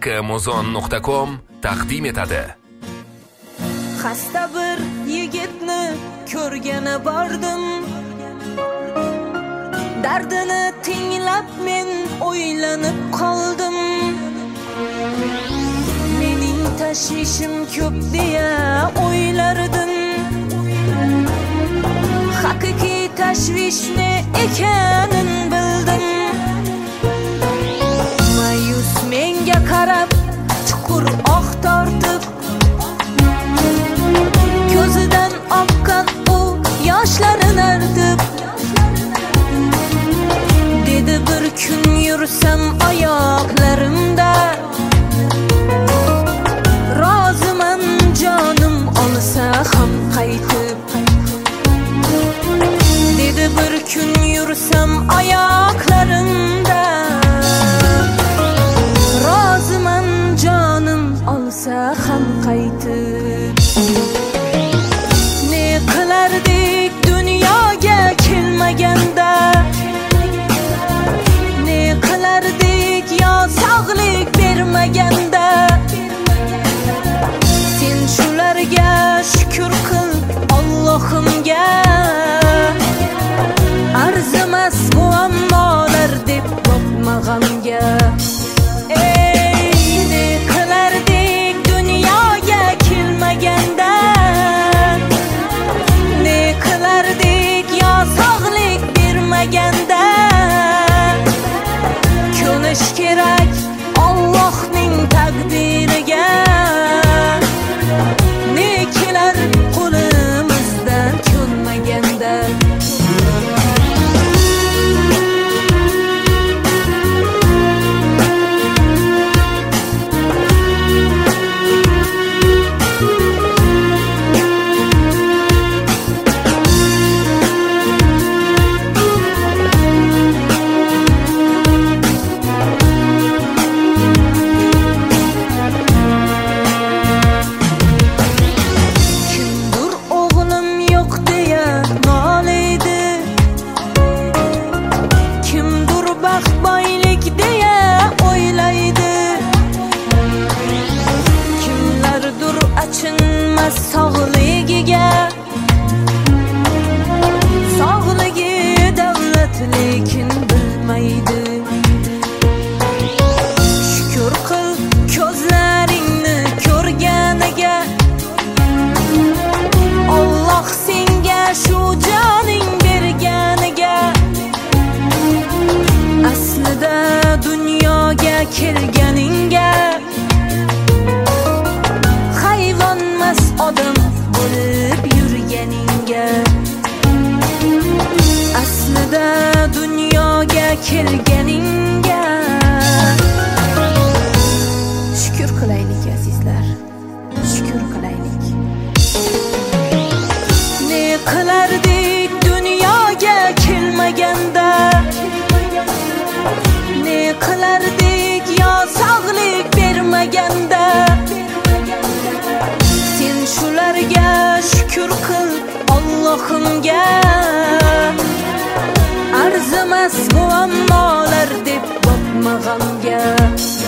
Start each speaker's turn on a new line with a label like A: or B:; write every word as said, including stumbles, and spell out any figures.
A: muzon nuqta com taqdim etadi.
B: Xasta bir yigitni ko'rgani bordim. Dardini tinglab men o'ylanib qoldim. Mening tashvishim ko'p deya o'ylardim. Haqiqiy tashvish ne ekanini bildim. Mayus menga qarab chuqur oh tortib, ko'zidan oqqan u yoshlarini artib, dedi bir kun yursam oyoqlarimda, roziman jonim olsa ham qaytib. Dedi bir kun yursam oyoqlarimda, roziman jonim olsa ham qaytib. Ne qilardik dunyoga kelmaganda, ne qilardik yo sog'lik bermaganda. Sen shularga shukr qil Allohimga, arzimas bu ammolar deb boqmaganga. Ey, ne qilardik dunyoga kelmaganda, ne qilardik yo sog'lik bermaganda. Ko'nish kerak Allohning taqdiriga, ne kelar qo'limizdan ko'nmaganda. Achinmas sog'ligiga, sog'ligi davlat lekin bilmaydi. Shukr qil ko'zlaringni ko'rganiga, Alloh senga shu joning berganiga. Aslida dunyoga kelganingga hayvonmas odam bo'lib yurganingga. Aslida dunyoga kelganingga shukr qilaylik azizlar, shukr qilaylik. Ne qilardik dunyoga kelmaganda, ne qilardik yo sog'lik bermaganda. Sen shularga shukr qil Allohimga, arzimas bu ammolar deb boqmaganga.